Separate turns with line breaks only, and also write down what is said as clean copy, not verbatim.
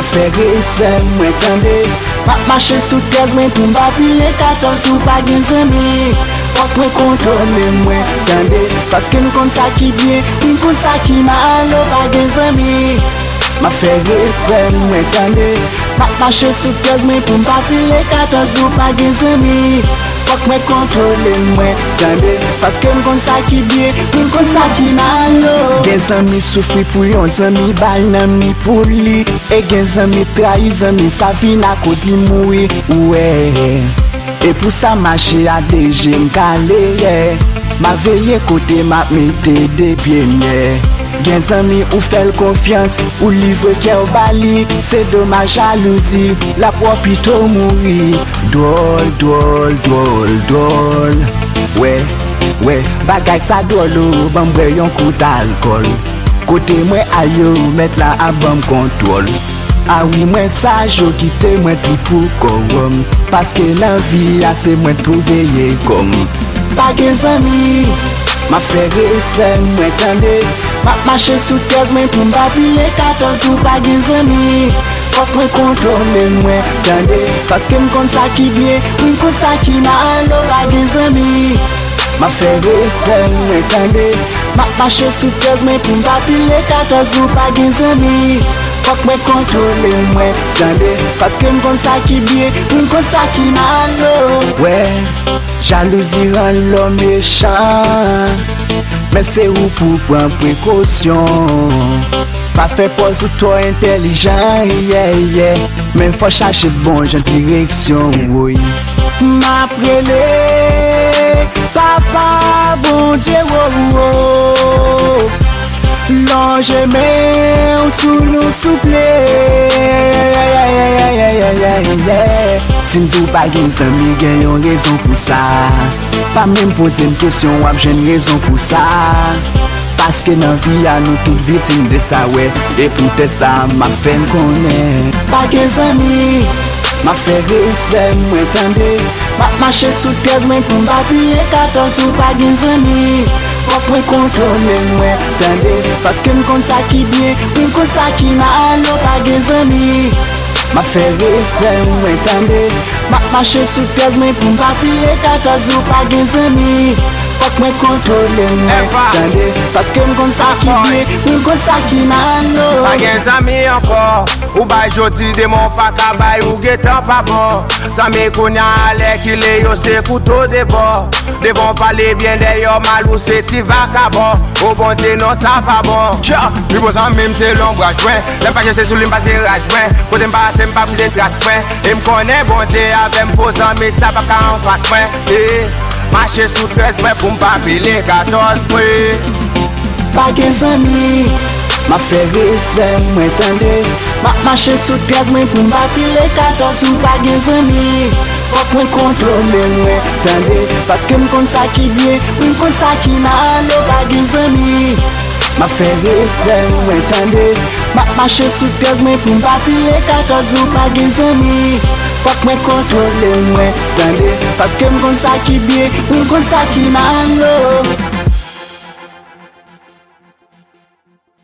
fè respect mwen tande. Map mache sou 13 mwen pou mba pile 14 ou pa gen zami. Fok mwen kontrole mwen tande. Paske m kon sa ki bien, m kon sa ki mal ou pa gen zami. Ma fè respect mwen tande. Map mache sou 13 mwen pou mba pile 14 ou pa gen zami. Fok mwen kontrole mwen tande. Paske m kon sa ki bien, m kon sa ki mal ou. Gen zami soufri pou yon zami bal nan mi pou li. E gen zami trahi zami sa vi na koz li moui. Ouè. E pou sa mache a deje mkale. Ma veye kote ma mette de pienye. Gen zami ou fel konfians, ou livre kè ou bali. Se doma jalouzi, la propito mouri. Dol, dol, dol, dol. Ouais, bagay sa dolo, bambre yon kou d'alkol. Kote mwen ayo, met la a bam kontrol. Ah oui, mwen saj yo kite mwen tout pou korom. Paske lan vi ase mwen pou veye kom. Pa gen zami, ma fè respect mwen tande. Map mache sou 13 mwen pou mba pile 14 ou pa gen zami. Fok mwen kontrole mwen tande. Paske m kon sa ki bien, m kon sa ki mal ou pa gen zami. Ma fè respect mwen tande. Map mache sou 13 mwen pou mba pile 14 ou pa gen zami. Fok mwen kontrole mwen tande. Paske m kon sa ki bien, m kon sa ki mal ou. Ouais, jalousie rend l'homme méchant. Mais c'est où pour prendre précaution. Pas fait pause ou toi intelligent, yeah. Mais faut chercher bon genre direction, oui. M'appelé, papa, bon Dieu, oh. L'ange met sous nous souple. Si m'dou pa gen zami gen yon raison pour ça. Pas même poser une question, wap j'ai une raison pour ça. Parce que dans vie à nous toutes victimes de ça, ouais. Et pour te ça, ma fait m'connait. Pas gen zami, ma fait respect mwen tande. Ma marche sous 13 mwen pou mba pile 14 ou pa gen zami. Fok mwen kontrole mwen tande. Paske m kon sa ki bien, m kon sa ki mal ou pa gen zami. Ma fè respect mwen tande. Ma mache sou 13 mwen pou mba pile 14 ou pa gen zami. Fok mwen kontrole mwen tande. Paske m kon sa ki bien, m kon sa ki mal ou.
Pa gen zami ankor. Ou bay joti de mon pa kabay ou getan pa bon. Zami konya ale ki le yo se koutou de bon. Devon pale bien de yo mal ou se ti vagabond. Ou bon te non sa pa bon. Tcha, mi bon zami mse l'ombraj mwen. Lem pa jese sou lim pa se raj mwen. Kote mba se mpa pide tras mwen. E m konen bon te avem po zami sa pa ka an tras mwen. Mache sou 13 mwen pou mpa pile 14 mwen.
Pa gen zami, ma fè respect mwen tande. Ma mache sou 13 mwen pou mba pile 14 ou pa gen zami. Fok mwen kontrole mwen tande. Paske m kon sa ki bien, m kon sa ki mal ou pa gen zami. Ma fè respect mwen tande. Ma mache sou 13 mwen pou mba pile 14 ou pa gen zami. Fok mwen kontrole mwen tande. Paske m kon sa ki bien, m kon sa ki mal ou.